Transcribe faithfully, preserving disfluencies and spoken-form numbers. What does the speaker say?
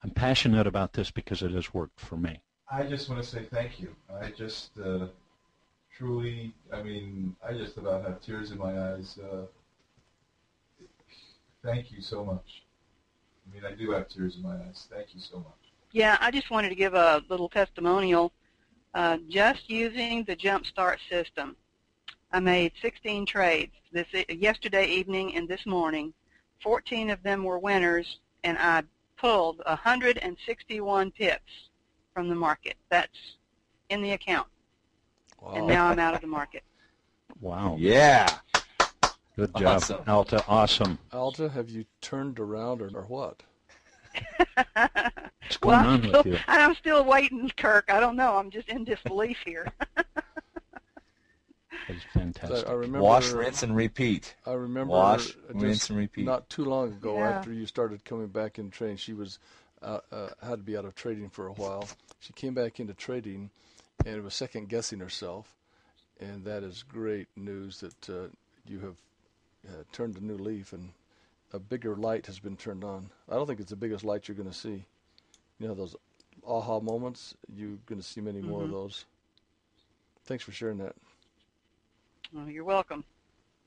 I'm passionate about this because it has worked for me. I just want to say thank you. I just uh, truly, I mean, I just about have tears in my eyes. Uh, thank you so much. I mean, I do have tears in my eyes. Thank you so much. Yeah, I just wanted to give a little testimonial. Uh, just using the Jumpstart system, I made sixteen trades this yesterday evening and this morning. fourteen of them were winners, and I pulled one hundred sixty-one pips from the market. That's in the account. Wow. And now I'm out of the market. Wow. Yeah. Good job, Awesome. Alta. Awesome. Alta, have you turned around or, or what? What's going well, on I'm still, with you? I'm still waiting, Kirk. I don't know. I'm just in disbelief here. It's fantastic. I, I remember, Wash, rinse, and repeat. I remember Wash, just rinse, and repeat. Not too long ago, Yeah. after you started coming back in trading, she was uh, uh, had to be out of trading for a while. She came back into trading, and was second guessing herself. And that is great news that uh, you have uh, turned a new leaf, and a bigger light has been turned on. I don't think it's the biggest light you're going to see. You know, those aha moments, you're going to see many more Mm-hmm. of those. Thanks for sharing that. Well, you're welcome.